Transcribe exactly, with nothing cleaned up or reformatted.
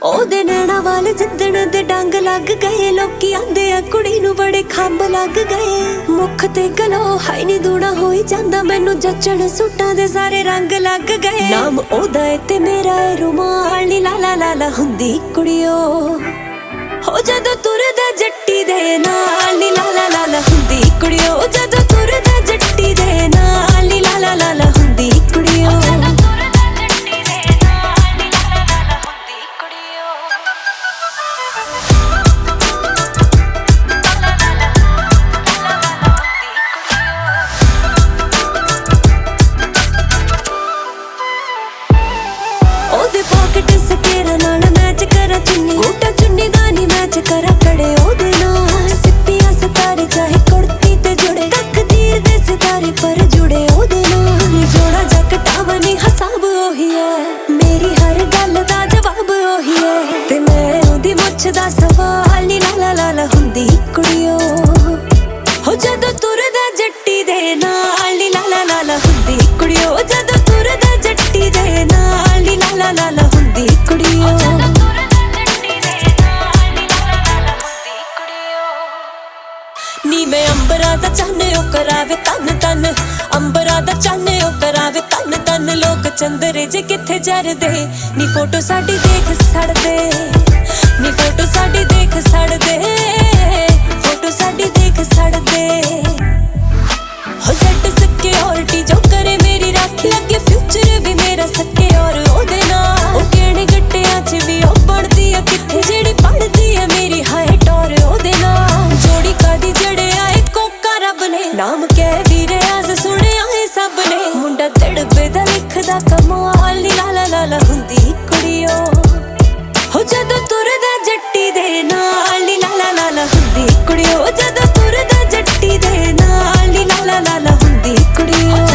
ओदे नैना वाल जिद्दण दे डंग लग गए। लोकी आंदे आ कुड़ी नू बड़े खंब लग गए। मुख ते गलो हाई नी दूना होई जांदा मैनू जचण सूटां दे सारे रंग लग गए। नाम ओदा ए ते मेरा ए रुमाल नी लाला लाला हुंदी कुड़ियो हो जदों तुरदा जट्टी दे नाल नी लाला लाला हुंदी कुड़ियो जदों तुरदा जट्टी दे नाल नी लाला लाला हुंदी कुड़ियो। ओदे पॉकेट सकेरा नाल मैच करा चुन्नी गोटा चुन्नी दा नी मैच करा कड़े ओदे नाल। सिप्पियां सितारे चाहे कुर्ती ते जुड़े तकदीर दे सितारे पर जुड़े ओदे नाल। जोड़ा जकटावा नी हिसाब ओही है मेरी हर गल दा जवाब ओही है। ते मैं ओदी मुछ दा सवाल नी लाला लाला हुंदी कुड़ियो हो जदों तुरदा जट्टी दे नाल नी लाला लाला हुंदी कुड़ियो जदों तुरदा जट्टी दे नाल नी लाला लाला हुंदी कुड़ियो। नी मैं अंबरा दा चाहने ओ करावे तन तन अंबरा दा चाहने ओ करावे तन तन। लोक चंदरे जे किथे जरदे नी फोटो साडी देख सड़दे नी फोटो साडी देख सड़दे फोटो साडी देख सड़दे। हो सेट सिक्योरिटी जो करे मेरी राखी लगे फ्यूचर भी मेरा सके और ओदे नाल। ओ केड़े गट्टियां च भी ओ पढ़दी आ किथे जेड़ी पढ़दी आ मेरी हाइट और ओदे नाल। जोड़ी कदी जड़े आए कोका रब ने नाम कह वीरे आज सुने आए सब ने। मुंडा तड़पे दा लिखदा कमाल नी लाला लाला हुंदी कुड़ियो हो जदों तुरदा जट्टी दे नाल नी लाला लाला हुंदी कुड़ियो जदों तुरदा जट्टी दे नाल नी लाला लाला हुंदी कुड़ियो।